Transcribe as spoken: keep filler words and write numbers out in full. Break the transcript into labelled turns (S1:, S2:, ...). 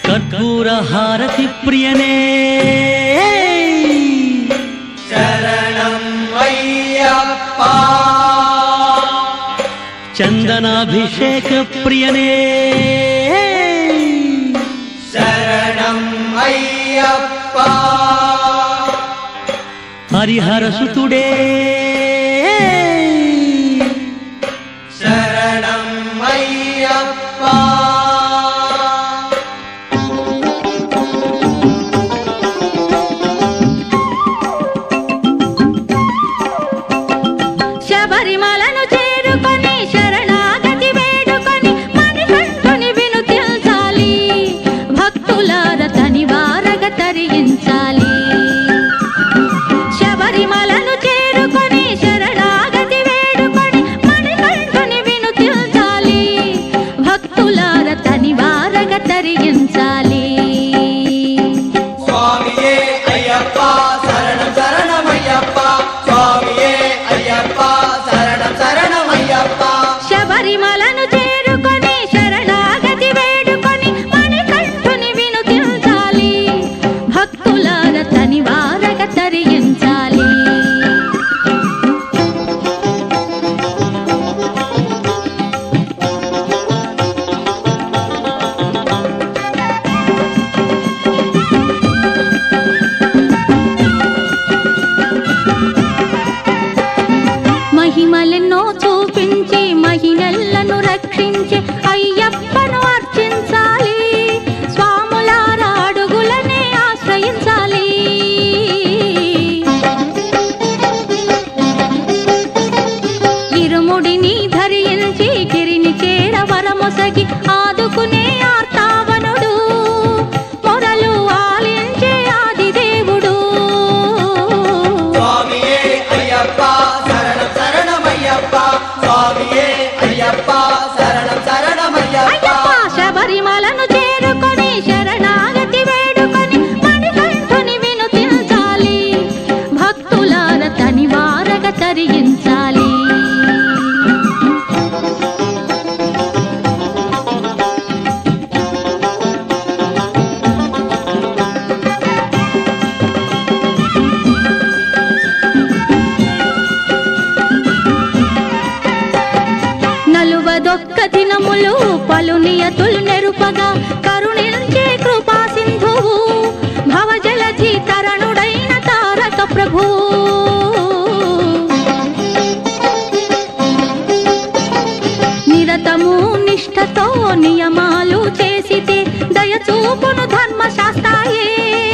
S1: కర్పూర హారతి ప్రియనే
S2: శరణం అయ్యప్ప
S1: చందనాభిషేక ప్రియనే
S2: శరణం అయ్యప్ప
S1: హరిహర సుతుడే
S2: శరణం అయ్యప్ప
S3: శబరిమలను చేరుకొని శరణాగతి వేడుకొని మణికంఠుని వినుతించాలి భక్తులార తనివారగ తరించాలి శబరిమలను చేరుకొని శరణాగతి వేడుకొని మణికంఠుని వినుతించాలి భక్తులార తనివారగ తరించాలి
S2: స్వామియే అయ్యప్ప శరణం శరణమయ్యప్ప స్వామియే అయ్యప్ప శరణం శరణమయ్యప్ప
S3: శబరిమలను చేరుకొని శరణాగతి వేడుకొని మణికంఠుని వినుతించాలి భక్తులార తనివారగ తరించాలి మహిమలెన్నో చూపించి మహిళలను రక్షించి అయ్యప్పను అర్చించాలి స్వాములార అడుగులనే ఆశ్రయించాలి ఇరుముడిని ధరించి గిరిని చేర వరమొసగి ఆదుకునే ఆర్తావనుడు మొరలు ఆలించే ఆదిదేవుడు
S2: స్వామియే అయ్యప్ప శరణం శరణమయ్యప్ప స్వామియే అయ్యప్ప శరణం శరణమయ్యప్ప
S3: అయ్యప్ప శబరిమలను చేరుకొని శరణాగతి వేడుకొని మణికంఠుని వినుతించాలి భక్తులార తనివారగ తరించాలి నలువదొక్క దినములు పలు నియతులు నెరుపగా కరుణించే కృపా సింధువు భవజలధి తరణుడైన తారక ప్రభు నిరతము నిష్ఠతో నియమాలు చేసితే దయచూపును ధర్మశాస్త్రాయే